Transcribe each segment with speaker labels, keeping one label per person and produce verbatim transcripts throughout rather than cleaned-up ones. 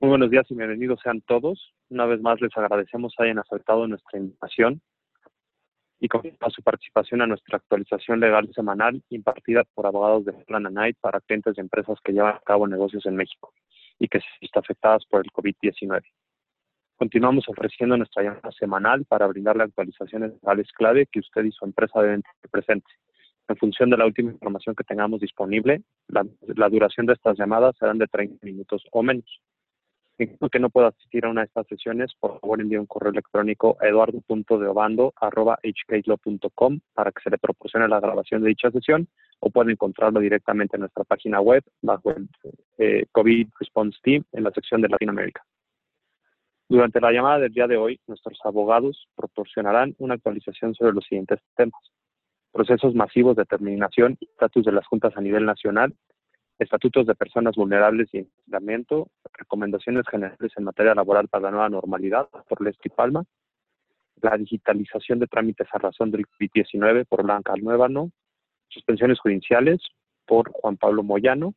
Speaker 1: Muy buenos días y bienvenidos sean todos. Una vez más les agradecemos hayan aceptado nuestra invitación y con su participación a nuestra actualización legal semanal impartida por abogados de Plan and Knight para clientes de empresas que llevan a cabo negocios en México y que se están afectadas por el COVID diecinueve. Continuamos ofreciendo nuestra llamada semanal para brindarle actualizaciones legales clave que usted y su empresa deben tener presente. En función de la última información que tengamos disponible, la, la duración de estas llamadas serán de treinta minutos o menos. En caso que no pueda asistir a una de estas sesiones, por favor envíe un correo electrónico a eduardo punto deobando arroba h k law punto com para que se le proporcione la grabación de dicha sesión, o puede encontrarlo directamente en nuestra página web bajo el eh, COVID Response Team en la sección de Latinoamérica. Durante la llamada del día de hoy, nuestros abogados proporcionarán una actualización sobre los siguientes temas: procesos masivos de terminación y estatus de las juntas a nivel nacional, estatutos de personas vulnerables y aislamiento, recomendaciones generales en materia laboral para la nueva normalidad por Leslie Palma, la digitalización de trámites a razón del COVID diecinueve por Blanca Alnuébano, suspensiones judiciales por Juan Pablo Moyano,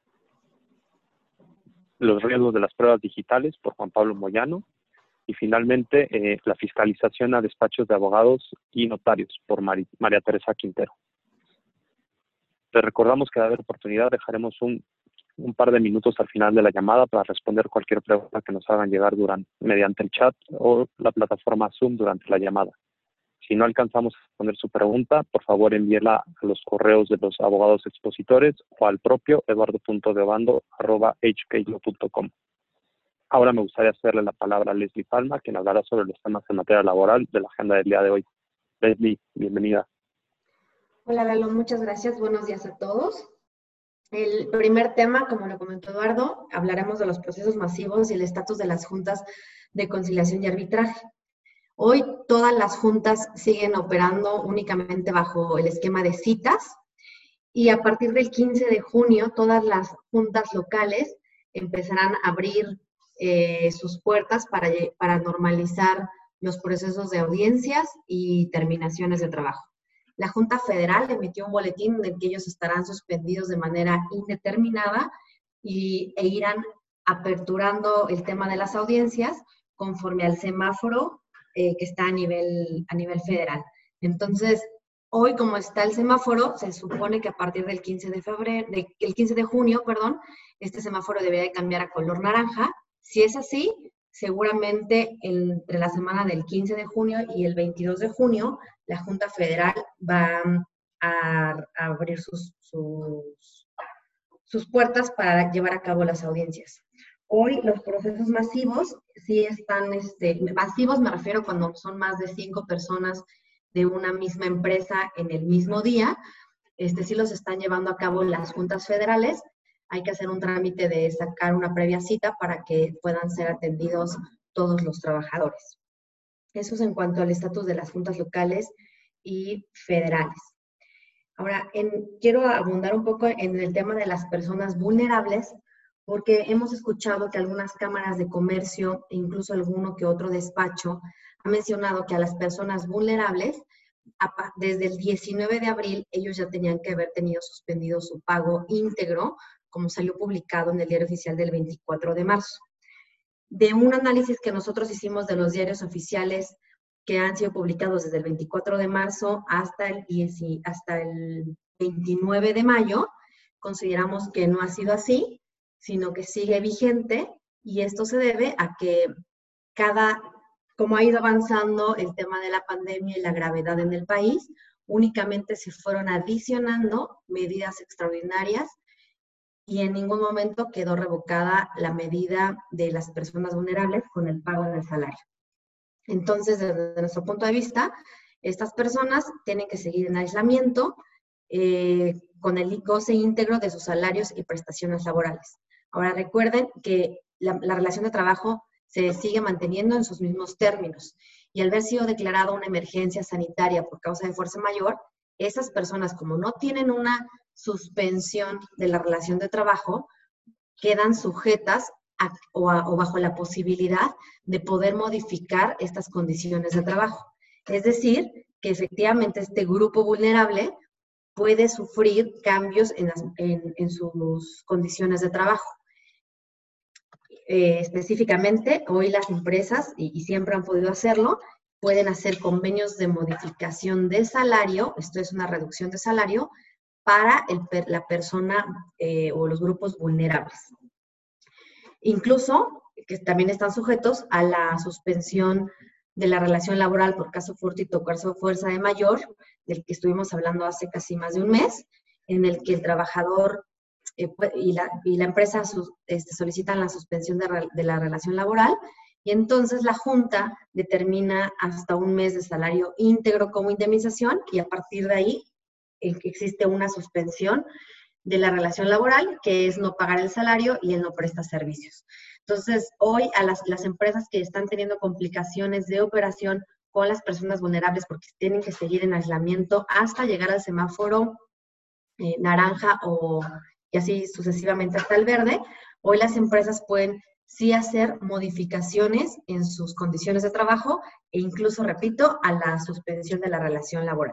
Speaker 1: los riesgos de las pruebas digitales por Juan Pablo Moyano, y finalmente eh, la fiscalización a despachos de abogados y notarios por Mari, María Teresa Quintero. Les recordamos que, a haber oportunidad, dejaremos un, un par de minutos al final de la llamada para responder cualquier pregunta que nos hagan llegar durante, mediante el chat o la plataforma Zoom durante la llamada. Si no alcanzamos a responder su pregunta, por favor envíela a los correos de los abogados expositores o al propio eduardo punto deobando arroba h k law punto com. Ahora me gustaría hacerle la palabra a Leslie Palma, quien hablará sobre los temas en materia laboral de la agenda del día de hoy. Leslie, bienvenida.
Speaker 2: Hola Lalo, muchas gracias. Buenos días a todos. El primer tema, como lo comentó Eduardo, hablaremos de los procesos masivos y el estatus de las juntas de conciliación y arbitraje. Hoy todas las juntas siguen operando únicamente bajo el esquema de citas y a partir del quince de junio todas las juntas locales empezarán a abrir eh, sus puertas para, para normalizar los procesos de audiencias y terminaciones de trabajo. La Junta Federal emitió un boletín en el que ellos estarán suspendidos de manera indeterminada y, e irán aperturando el tema de las audiencias conforme al semáforo eh, que está a nivel, a nivel federal. Entonces, hoy como está el semáforo, se supone que a partir del quince de febrero, de, el quince de junio, perdón, este semáforo debería de cambiar a color naranja. Si es así, seguramente entre la semana del quince de junio y el veintidós de junio, la Junta Federal va a, a abrir sus, sus, sus puertas para llevar a cabo las audiencias. Hoy los procesos masivos sí están, este, masivos me refiero cuando son más de cinco personas de una misma empresa en el mismo día, este, sí los están llevando a cabo las juntas federales. Hay que hacer un trámite de sacar una previa cita para que puedan ser atendidos todos los trabajadores. Eso es en cuanto al estatus de las juntas locales y federales. Ahora, en, quiero abundar un poco en el tema de las personas vulnerables, porque hemos escuchado que algunas cámaras de comercio e incluso alguno que otro despacho ha mencionado que a las personas vulnerables, desde el diecinueve de abril, ellos ya tenían que haber tenido suspendido su pago íntegro, como salió publicado en el Diario Oficial del veinticuatro de marzo. De un análisis que nosotros hicimos de los diarios oficiales que han sido publicados desde el veinticuatro de marzo hasta el, diez, hasta el veintinueve de mayo, consideramos que no ha sido así, sino que sigue vigente, y esto se debe a que cada, como ha ido avanzando el tema de la pandemia y la gravedad en el país, únicamente se fueron adicionando medidas extraordinarias y en ningún momento quedó revocada la medida de las personas vulnerables con el pago del salario. Entonces, desde nuestro punto de vista, estas personas tienen que seguir en aislamiento eh, con el goce íntegro de sus salarios y prestaciones laborales. Ahora, recuerden que la, la relación de trabajo se sigue manteniendo en sus mismos términos, y al haber sido declarada una emergencia sanitaria por causa de fuerza mayor, esas personas, como no tienen una suspensión de la relación de trabajo, quedan sujetas a, o, a, o bajo la posibilidad de poder modificar estas condiciones de trabajo. Es decir, que efectivamente este grupo vulnerable puede sufrir cambios en, las, en, en sus condiciones de trabajo. Eh, específicamente, hoy las empresas, y, y siempre han podido hacerlo, pueden hacer convenios de modificación de salario, esto es una reducción de salario, para el, la persona eh, o los grupos vulnerables. Incluso, que también están sujetos a la suspensión de la relación laboral por caso fortuito o caso fuerza de mayor, del que estuvimos hablando hace casi más de un mes, en el que el trabajador eh, y, la, y, la, empresa sus, este, solicitan la suspensión de, de la relación laboral, y entonces la Junta determina hasta un mes de salario íntegro como indemnización, y a partir de ahí eh, existe una suspensión de la relación laboral, que es no pagar el salario y el no prestar servicios. Entonces, hoy a las, las empresas que están teniendo complicaciones de operación con las personas vulnerables porque tienen que seguir en aislamiento hasta llegar al semáforo eh, naranja o y así sucesivamente hasta el verde, hoy las empresas pueden sí hacer modificaciones en sus condiciones de trabajo e incluso, repito, a la suspensión de la relación laboral.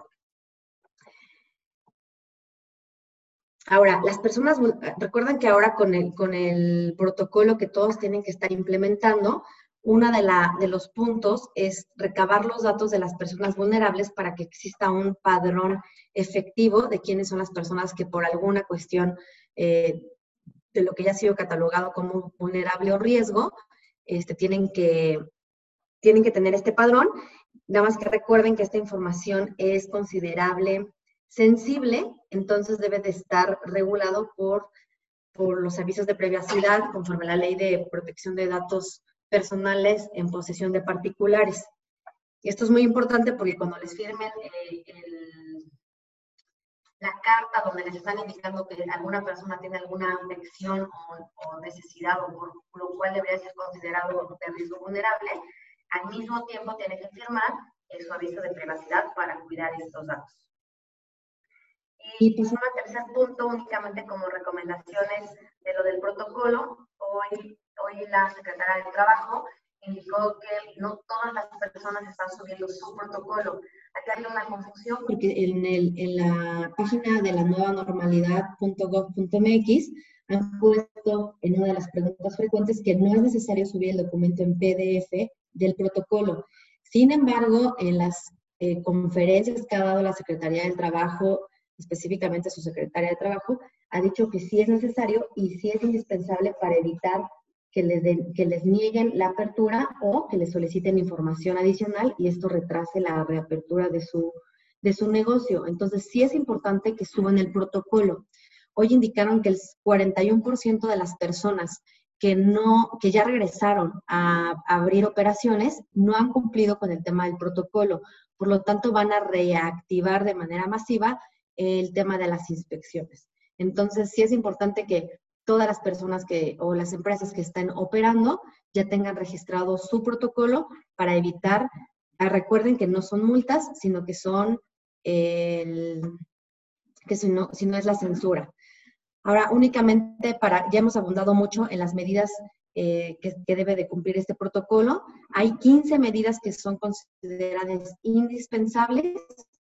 Speaker 2: Ahora, las personas, recuerdan que ahora con el, con el protocolo que todos tienen que estar implementando, uno de, la, de los puntos es recabar los datos de las personas vulnerables para que exista un padrón efectivo de quiénes son las personas que por alguna cuestión eh, de lo que ya ha sido catalogado como vulnerable o riesgo, este, tienen, que, tienen que tener este padrón. Nada más que recuerden que esta información es considerable sensible, entonces debe de estar regulado por, por los avisos de privacidad conforme a la Ley de Protección de Datos Personales en posesión de particulares. Y esto es muy importante porque cuando les firmen el, el, la carta donde les están indicando que alguna persona tiene alguna afección o, o necesidad o por lo cual debería ser considerado de riesgo vulnerable, al mismo tiempo tiene que firmar su aviso de privacidad para cuidar estos datos. Y pues un tercer punto, únicamente como recomendaciones de lo del protocolo, hoy, hoy la Secretaría del Trabajo indicó que no todas las personas están subiendo su protocolo. Aquí hay una confusión porque en, el, en la página de la nueva normalidad punto gov punto mx han puesto en una de las preguntas frecuentes que no es necesario subir el documento en P D F del protocolo. Sin embargo, en las eh, conferencias que ha dado la Secretaría del Trabajo, específicamente su secretaria de Trabajo, ha dicho que sí es necesario y sí es indispensable para evitar que les, den, que les nieguen la apertura o que les soliciten información adicional y esto retrase la reapertura de su, de su negocio. Entonces, sí es importante que suban el protocolo. Hoy indicaron que el cuarenta y uno por ciento de las personas que, no, que ya regresaron a, a abrir operaciones no han cumplido con el tema del protocolo. Por lo tanto, van a reactivar de manera masiva el tema de las inspecciones. Entonces, sí es importante que todas las personas que, o las empresas que estén operando ya tengan registrado su protocolo para evitar, ah, recuerden que no son multas, sino que son, el, que si no, si no es la censura. Ahora, únicamente para, ya hemos abundado mucho en las medidas eh, que, que debe de cumplir este protocolo. Hay quince medidas que son consideradas indispensables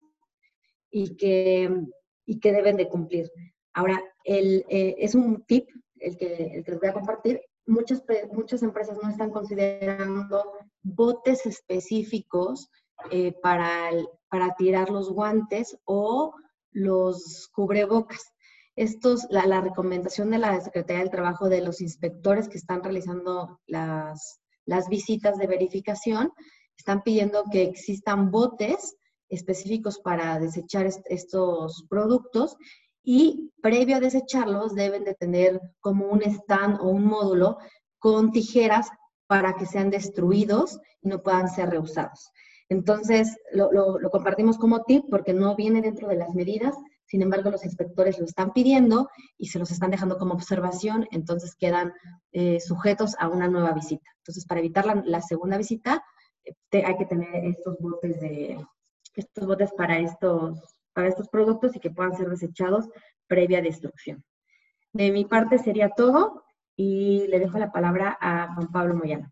Speaker 2: y que, y que deben de cumplir. Ahora, el, eh, es un tip el que, el que les voy a compartir. Muchas, muchas empresas no están considerando botes específicos eh, para, el, para tirar los guantes o los cubrebocas. Estos, la, la recomendación de la Secretaría del Trabajo de los inspectores que están realizando las, las visitas de verificación, están pidiendo que existan botes específicos para desechar est estos productos y previo a desecharlos deben de tener como un stand o un módulo con tijeras para que sean destruidos y no puedan ser reusados. Entonces, lo, lo, lo compartimos como tip porque no viene dentro de las medidas, sin embargo, los inspectores lo están pidiendo y se los están dejando como observación, entonces quedan eh, sujetos a una nueva visita. Entonces, para evitar la, la segunda visita, eh, hay que tener estos botes de, estos botes para estos, para estos productos y que puedan ser desechados previa destrucción. De mi parte sería todo y le dejo la palabra a Juan Pablo Moyano.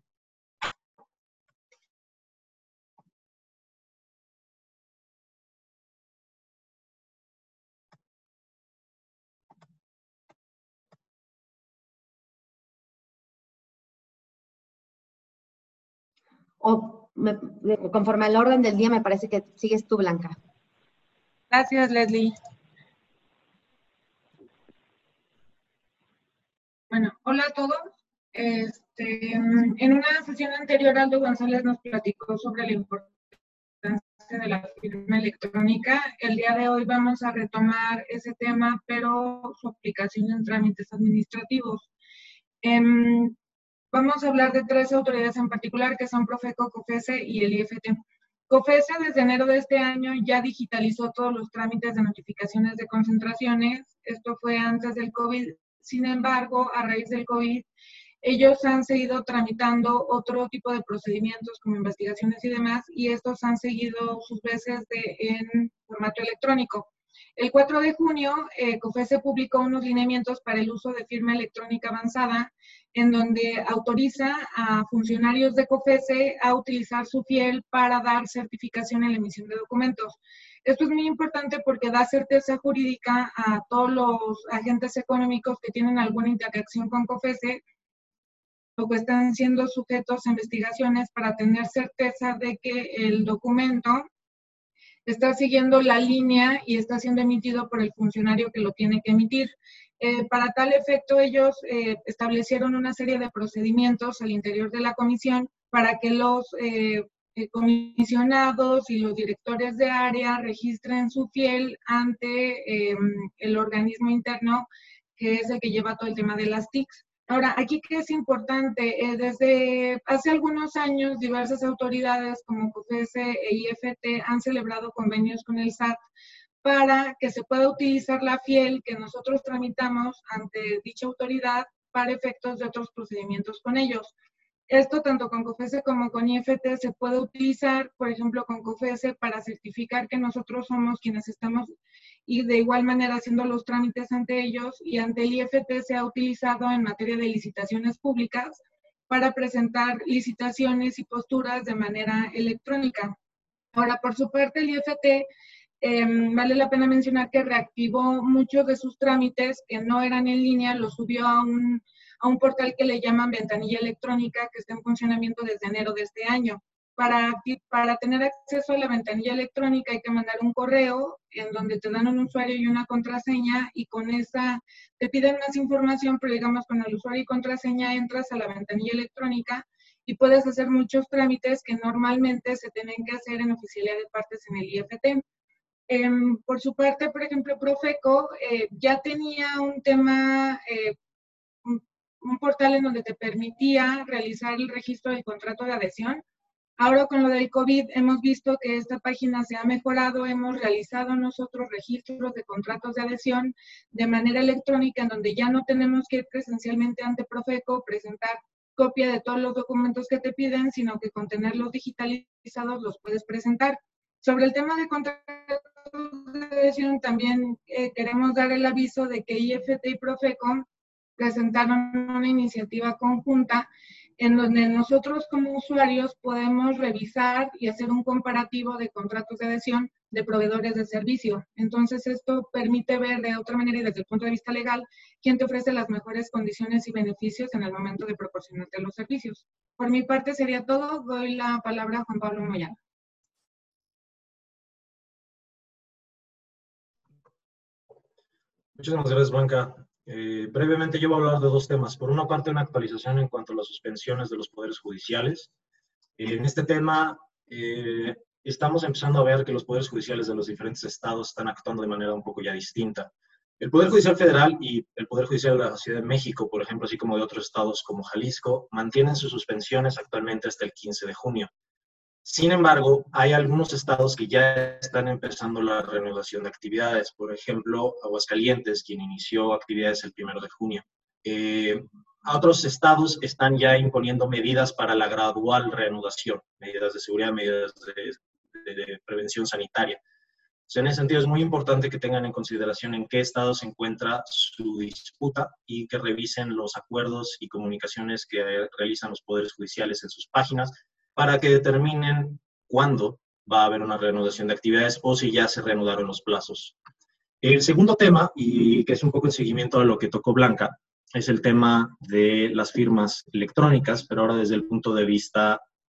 Speaker 2: O me, conforme al orden del día, me parece que sigues tú, Blanca.
Speaker 3: Gracias, Leslie. Bueno, hola a todos. Este, en una sesión anterior, Aldo González nos platicó sobre la importancia de la firma electrónica. El día de hoy vamos a retomar ese tema, pero su aplicación en trámites administrativos. Eh, vamos a hablar de tres autoridades en particular, que son Profeco, COFESE y el I F T. COFESE desde enero de este año ya digitalizó todos los trámites de notificaciones de concentraciones. Esto fue antes del COVID. Sin embargo, a raíz del COVID, ellos han seguido tramitando otro tipo de procedimientos como investigaciones y demás, y estos han seguido sus veces de, en formato electrónico. El cuatro de junio, eh, COFESE publicó unos lineamientos para el uso de firma electrónica avanzada, en donde autoriza a funcionarios de COFESE a utilizar su fiel para dar certificación en la emisión de documentos. Esto es muy importante porque da certeza jurídica a todos los agentes económicos que tienen alguna interacción con COFESE o que están siendo sujetos a investigaciones para tener certeza de que el documento está siguiendo la línea y está siendo emitido por el funcionario que lo tiene que emitir. Eh, para tal efecto, ellos eh, establecieron una serie de procedimientos al interior de la comisión para que los eh, eh, comisionados y los directores de área registren su fiel ante eh, el organismo interno, que es el que lleva todo el tema de las T I Cs. Ahora, aquí que es importante, eh, desde hace algunos años diversas autoridades como COFESE e I F T han celebrado convenios con el S A T para que se pueda utilizar la fiel que nosotros tramitamos ante dicha autoridad para efectos de otros procedimientos con ellos. Esto tanto con COFESE como con I F T se puede utilizar, por ejemplo, con COFESE para certificar que nosotros somos quienes estamos y de igual manera haciendo los trámites ante ellos, y ante el I F T se ha utilizado en materia de licitaciones públicas para presentar licitaciones y posturas de manera electrónica. Ahora, por su parte, el I F T eh, vale la pena mencionar que reactivó muchos de sus trámites que no eran en línea, los subió a un, a un portal que le llaman ventanilla electrónica, que está en funcionamiento desde enero de este año. Para, para tener acceso a la ventanilla electrónica hay que mandar un correo en donde te dan un usuario y una contraseña, y con esa te piden más información, pero digamos con el usuario y contraseña entras a la ventanilla electrónica y puedes hacer muchos trámites que normalmente se tienen que hacer en oficialía de partes en el I F T. Eh, por su parte, por ejemplo, Profeco eh, ya tenía un tema, eh, un, un portal en donde te permitía realizar el registro del contrato de adhesión. Ahora con lo del COVID hemos visto que esta página se ha mejorado, hemos realizado nosotros registros de contratos de adhesión de manera electrónica, en donde ya no tenemos que ir presencialmente ante Profeco, presentar copia de todos los documentos que te piden, sino que con tenerlos digitalizados los puedes presentar. Sobre el tema de contratos de adhesión, también eh, queremos dar el aviso de que I F T y Profeco presentaron una iniciativa conjunta en donde nosotros como usuarios podemos revisar y hacer un comparativo de contratos de adhesión de proveedores de servicio. Entonces, esto permite ver de otra manera y desde el punto de vista legal quién te ofrece las mejores condiciones y beneficios en el momento de proporcionarte los servicios. Por mi parte sería todo. Doy la palabra a Juan Pablo Moyano.
Speaker 4: Muchísimas gracias, Blanca. Eh, brevemente yo voy a hablar de dos temas. Por una parte, una actualización en cuanto a las suspensiones de los poderes judiciales. Eh, en este tema, eh, estamos empezando a ver que los poderes judiciales de los diferentes estados están actuando de manera un poco ya distinta. El Poder Judicial Federal y el Poder Judicial de la Ciudad de México, por ejemplo, así como de otros estados como Jalisco, mantienen sus suspensiones actualmente hasta el quince de junio. Sin embargo, hay algunos estados que ya están empezando la reanudación de actividades. Por ejemplo, Aguascalientes, quien inició actividades el primero de junio. Eh, otros estados están ya imponiendo medidas para la gradual reanudación, medidas de seguridad, medidas de, de, de prevención sanitaria. O sea, en ese sentido es muy importante que tengan en consideración en qué estado se encuentra su disputa y que revisen los acuerdos y comunicaciones que realizan los poderes judiciales en sus páginas, para que determinen cuándo va a haber una reanudación de actividades o si ya se reanudaron los plazos. El segundo tema, y que es un poco el seguimiento a lo que tocó Blanca, es el tema de las firmas electrónicas, pero ahora desde el punto de vista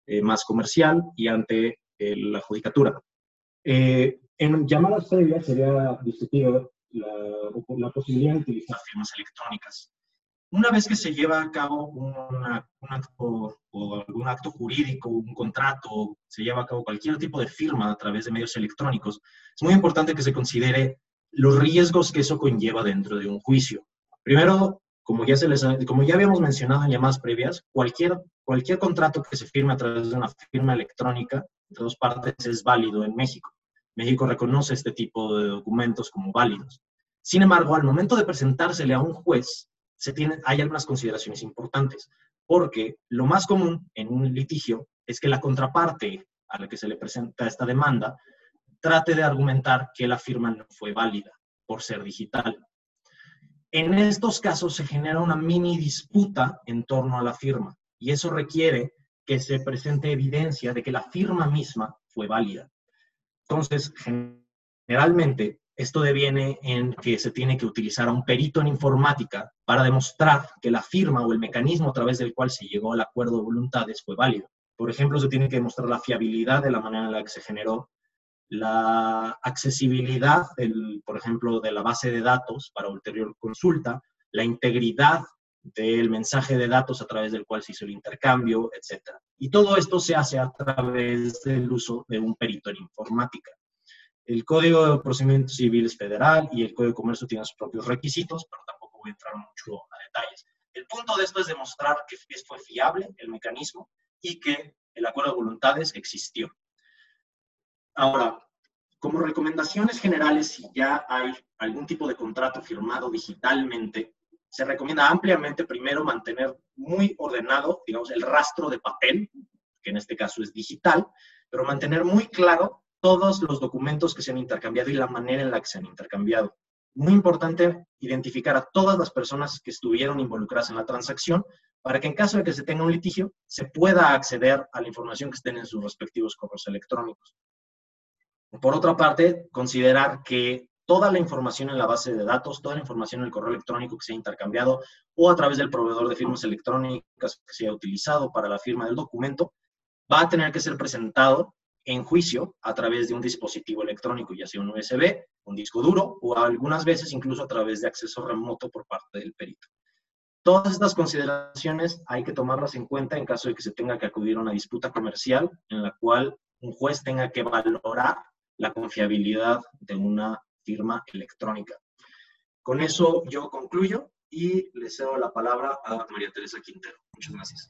Speaker 4: eh, más comercial y ante eh, la judicatura. Eh, en llamadas previas sería discutido la, la posibilidad de utilizar firmas electrónicas. Una vez que se lleva a cabo una, un acto o algún acto jurídico, un contrato, se lleva a cabo cualquier tipo de firma a través de medios electrónicos, es muy importante que se considere los riesgos que eso conlleva dentro de un juicio. Primero, como ya, se les, como ya habíamos mencionado en llamadas previas, cualquier, cualquier contrato que se firme a través de una firma electrónica entre dos partes es válido en México. México reconoce este tipo de documentos como válidos. Sin embargo, al momento de presentársele a un juez, se tiene, hay algunas consideraciones importantes, porque lo más común en un litigio es que la contraparte a la que se le presenta esta demanda trate de argumentar que la firma no fue válida por ser digital. En estos casos se genera una mini disputa en torno a la firma, y eso requiere que se presente evidencia de que la firma misma fue válida. Entonces, generalmente, esto deviene en que se tiene que utilizar a un perito en informática para demostrar que la firma o el mecanismo a través del cual se llegó al acuerdo de voluntades fue válido. Por ejemplo, se tiene que demostrar la fiabilidad de la manera en la que se generó, la accesibilidad, del, por ejemplo, de la base de datos para ulterior consulta, la integridad del mensaje de datos a través del cual se hizo el intercambio, etcétera. Y todo esto se hace a través del uso de un perito en informática. El Código de Procedimientos Civiles Federal y el Código de Comercio tienen sus propios requisitos, pero tampoco voy a entrar mucho a detalles. El punto de esto es demostrar que fue fiable el mecanismo y que el acuerdo de voluntades existió. Ahora, como recomendaciones generales, si ya hay algún tipo de contrato firmado digitalmente, se recomienda ampliamente primero mantener muy ordenado, digamos, el rastro de papel, que en este caso es digital, pero mantener muy claro todos los documentos que se han intercambiado y la manera en la que se han intercambiado. Muy importante identificar a todas las personas que estuvieron involucradas en la transacción para que en caso de que se tenga un litigio, se pueda acceder a la información que estén en sus respectivos correos electrónicos. Por otra parte, considerar que toda la información en la base de datos, toda la información en el correo electrónico que se ha intercambiado o a través del proveedor de firmas electrónicas que se ha utilizado para la firma del documento, va a tener que ser presentado en juicio a través de un dispositivo electrónico, ya sea un U S B, un disco duro o algunas veces incluso a través de acceso remoto por parte del perito. Todas estas consideraciones hay que tomarlas en cuenta en caso de que se tenga que acudir a una disputa comercial en la cual un juez tenga que valorar la confiabilidad de una firma electrónica. Con eso yo concluyo y le cedo la palabra a María Teresa Quintero. Muchas gracias.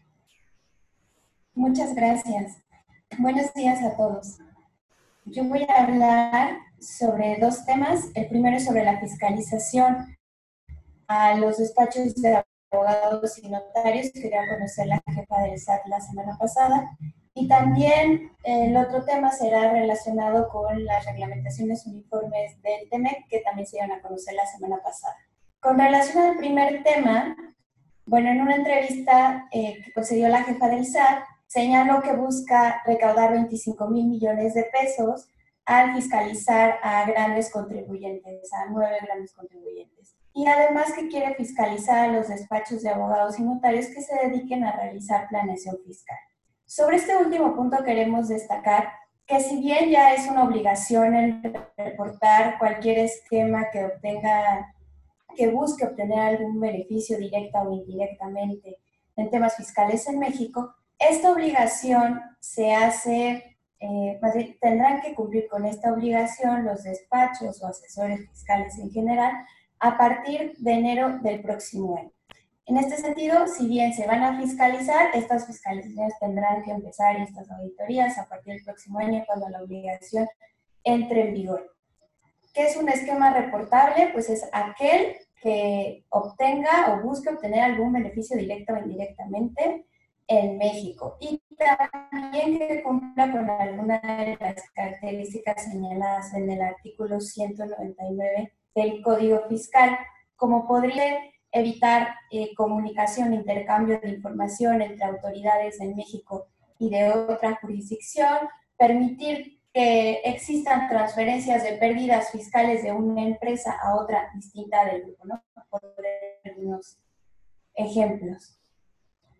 Speaker 5: Muchas gracias. Buenos días a todos. Yo voy a hablar sobre dos temas. El primero es sobre la fiscalización a los despachos de abogados y notarios, que dio a conocer la jefa del S A T la semana pasada. Y también el otro tema será relacionado con las reglamentaciones uniformes del T M E C, que también se dieron a conocer la semana pasada. Con relación al primer tema, bueno, en una entrevista eh, que concedió la jefa del S A T, señaló que busca recaudar veinticinco mil millones de pesos al fiscalizar a grandes contribuyentes, a nueve grandes contribuyentes. Y además que quiere fiscalizar a los despachos de abogados y notarios que se dediquen a realizar planeación fiscal. Sobre este último punto queremos destacar que si bien ya es una obligación el reportar cualquier esquema que obtenga, que busque obtener algún beneficio directa o indirectamente en temas fiscales en México, esta obligación se hace, eh, más bien, tendrán que cumplir con esta obligación los despachos o asesores fiscales en general a partir de enero del próximo año. En este sentido, si bien se van a fiscalizar, estas fiscalizaciones tendrán que empezar y estas auditorías a partir del próximo año cuando la obligación entre en vigor. ¿Qué es un esquema reportable? Pues es aquel que obtenga o busque obtener algún beneficio directo o indirectamente en México y también que cumpla con alguna de las características señaladas en el artículo ciento noventa y nueve del Código Fiscal, como podría evitar eh, comunicación e intercambio de información entre autoridades de México y de otra jurisdicción, permitir que existan transferencias de pérdidas fiscales de una empresa a otra distinta del grupo, ¿no? Por poner algunos ejemplos.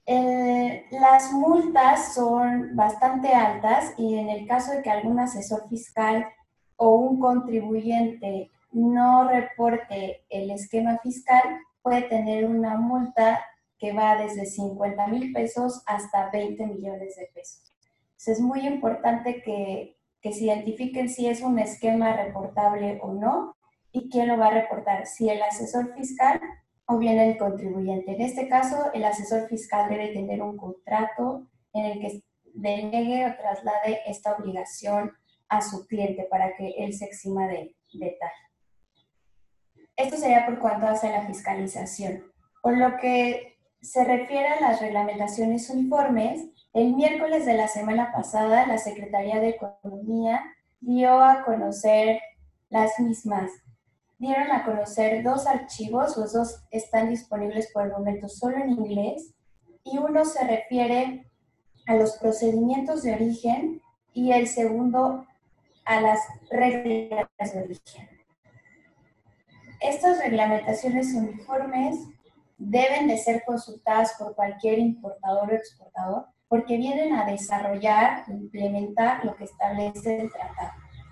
Speaker 5: Eh, las multas son bastante altas y en el caso de que algún asesor fiscal o un contribuyente no reporte el esquema fiscal, puede tener una multa que va desde cincuenta mil pesos hasta veinte millones de pesos. Entonces es muy importante que, que se identifiquen si es un esquema reportable o no y quién lo va a reportar, si el asesor fiscal o bien el contribuyente. En este caso, el asesor fiscal debe tener un contrato en el que delegue o traslade esta obligación a su cliente para que él se exima de, de tal. Esto sería por cuanto hace la fiscalización. Por lo que se refiere a las reglamentaciones uniformes, el miércoles de la semana pasada la Secretaría de Economía dio a conocer las mismas. Dieron a conocer dos archivos, los dos están disponibles por el momento solo en inglés, y uno se refiere a los procedimientos de origen y el segundo a las reglas de origen. Estas reglamentaciones uniformes deben de ser consultadas por cualquier importador o exportador porque vienen a desarrollar e implementar lo que establece el tratado.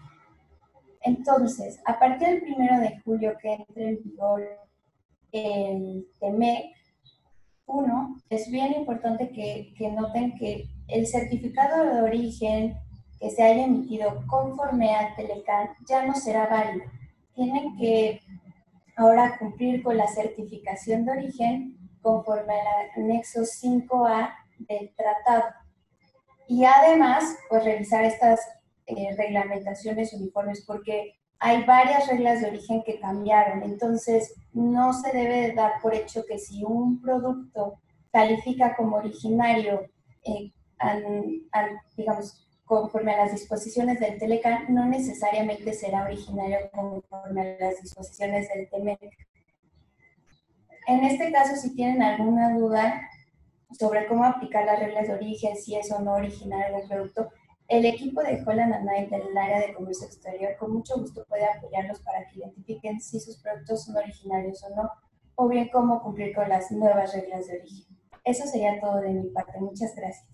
Speaker 5: Entonces, a partir del primero de julio que entre en vigor el TEMEC uno, es bien importante que, que noten que el certificado de origen que se haya emitido conforme al Telecan ya no será válido. Tienen que ahora cumplir con la certificación de origen conforme al anexo cinco A del tratado. Y además, pues revisar estas eh, reglamentaciones uniformes porque hay varias reglas de origen que cambiaron. Entonces, no se debe dar por hecho que si un producto califica como originario, eh, al, al, digamos, conforme a las disposiciones del Telecan, no necesariamente será originario conforme a las disposiciones del TEMEC. En este caso, si tienen alguna duda sobre cómo aplicar las reglas de origen, si es o no originario del producto, el equipo de Holland and Knight del área de comercio exterior con mucho gusto puede apoyarlos para que identifiquen si sus productos son originarios o no, o bien cómo cumplir con las nuevas reglas de origen. Eso sería todo de mi parte. Muchas gracias.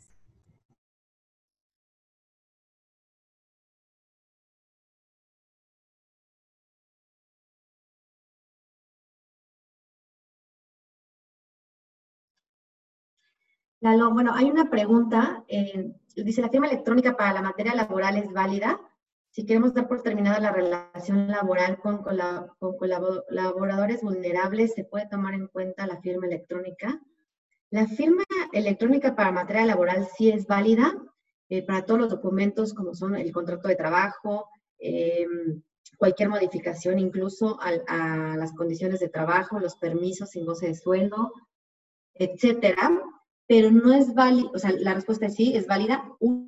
Speaker 2: Lalo, bueno, hay una pregunta. Eh, dice, ¿la firma electrónica para la materia laboral es válida? Si queremos dar por terminada la relación laboral con, colab con colaboradores vulnerables, ¿se puede tomar en cuenta la firma electrónica? La firma electrónica para materia laboral sí es válida eh, para todos los documentos como son el contrato de trabajo, eh, cualquier modificación incluso a, a las condiciones de trabajo, los permisos sin goce de sueldo, etcétera. Pero no es válida, o sea, la respuesta es sí, es válida.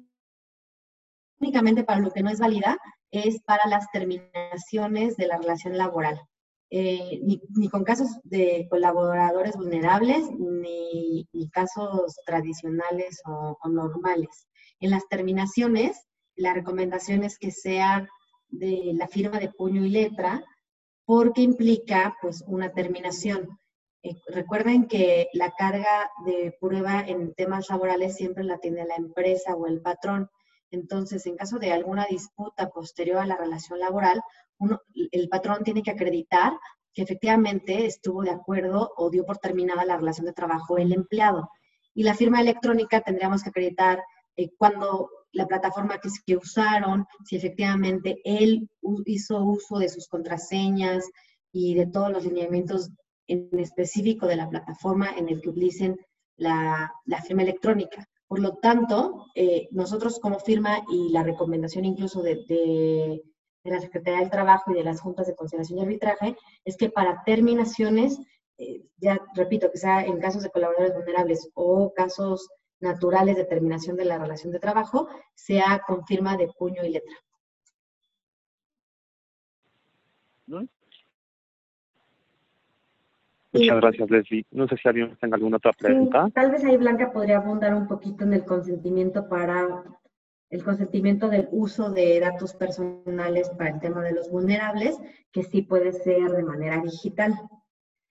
Speaker 2: Únicamente para lo que no es válida es para las terminaciones de la relación laboral. Eh, ni, ni con casos de colaboradores vulnerables, ni, ni casos tradicionales o, o normales. En las terminaciones, la recomendación es que sea de la firma de puño y letra, porque implica pues una terminación. Eh, recuerden que la carga de prueba en temas laborales siempre la tiene la empresa o el patrón. Entonces, en caso de alguna disputa posterior a la relación laboral, uno, el patrón tiene que acreditar que efectivamente estuvo de acuerdo o dio por terminada la relación de trabajo el empleado. Y la firma electrónica tendríamos que acreditar eh, cuando la plataforma que, que usaron, si efectivamente él hizo uso de sus contraseñas y de todos los lineamientos en específico de la plataforma en el que utilicen la, la firma electrónica. Por lo tanto, eh, nosotros como firma y la recomendación incluso de, de, de la Secretaría del Trabajo y de las Juntas de Conciliación y Arbitraje es que para terminaciones, eh, ya repito, que sea en casos de colaboradores vulnerables o casos naturales de terminación de la relación de trabajo, sea con firma de puño y letra.
Speaker 1: ¿No? Muchas gracias, Leslie. No sé si alguien tenga alguna otra pregunta.
Speaker 2: Sí, tal vez ahí Blanca podría abundar un poquito en el consentimiento para el consentimiento del uso de datos personales para el tema de los vulnerables, que sí puede ser de manera digital.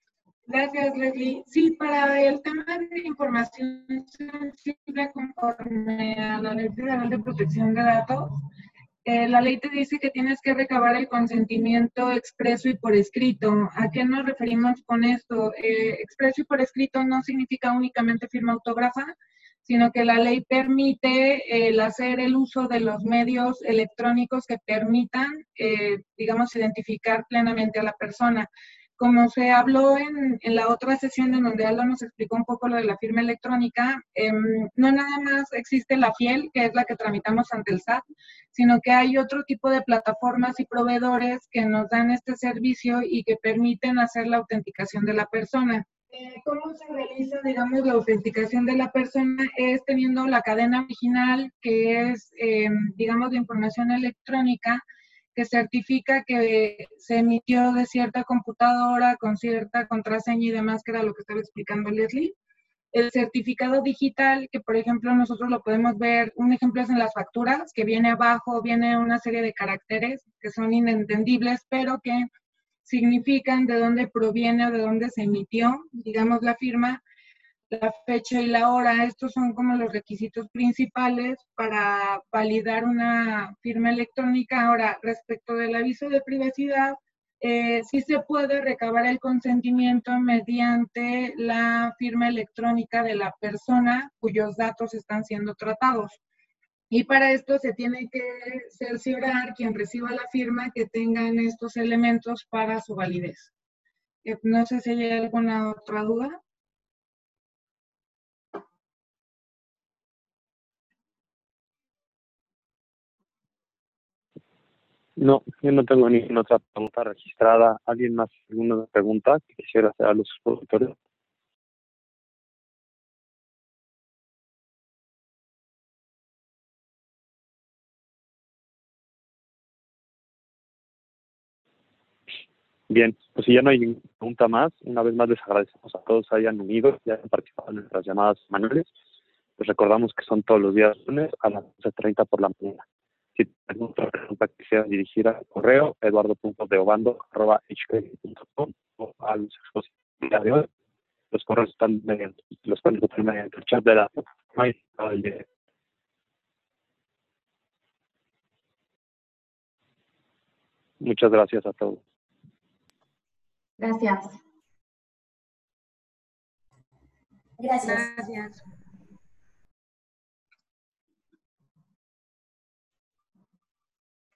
Speaker 3: Gracias, Leslie. Sí, para el tema de información sensible conforme a la Ley Federal de Protección de Datos, eh, la ley te dice que tienes que recabar el consentimiento expreso y por escrito. ¿A qué nos referimos con esto? Eh, expreso y por escrito no significa únicamente firma autógrafa, sino que la ley permite el hacer el uso de los medios electrónicos que permitan, eh, digamos, identificar plenamente a la persona. Como se habló en, en la otra sesión en donde Aldo nos explicó un poco lo de la firma electrónica, eh, no nada más existe la FIEL, que es la que tramitamos ante el S A T, sino que hay otro tipo de plataformas y proveedores que nos dan este servicio y que permiten hacer la autenticación de la persona. Eh, ¿Cómo se realiza, digamos, la autenticación de la persona? Es teniendo la cadena original, que es, eh, digamos, de información electrónica, que certifica que se emitió de cierta computadora con cierta contraseña y demás, que era lo que estaba explicando Leslie. El certificado digital, que por ejemplo nosotros lo podemos ver, un ejemplo es en las facturas, que viene abajo, viene una serie de caracteres que son inentendibles, pero que significan de dónde proviene o de dónde se emitió, digamos, la firma, la fecha y la hora. Estos son como los requisitos principales para validar una firma electrónica. Ahora, respecto del aviso de privacidad, eh, sí se puede recabar el consentimiento mediante la firma electrónica de la persona cuyos datos están siendo tratados. Y para esto se tiene que cerciorar quien reciba la firma que tengan estos elementos para su validez. Eh, no sé si hay alguna otra duda.
Speaker 1: No, yo no tengo ninguna otra pregunta registrada. ¿Alguien más alguna pregunta que quisiera hacer a los expositores? Bien, pues si ya no hay ninguna pregunta más, una vez más les agradecemos a todos que hayan unido y hayan participado en nuestras llamadas semanales. Les recordamos que son todos los días lunes a las once treinta por la mañana. Si tienen alguna otra pregunta que quisieran dirigir al correo eduardo punto deobando arroba h p punto com o a los expositores de hoy, los correos están mediante, los pueden encontrar mediante el chat de la plataforma y todo el día. Muchas gracias a todos.
Speaker 2: Gracias.
Speaker 5: Gracias.
Speaker 3: Gracias.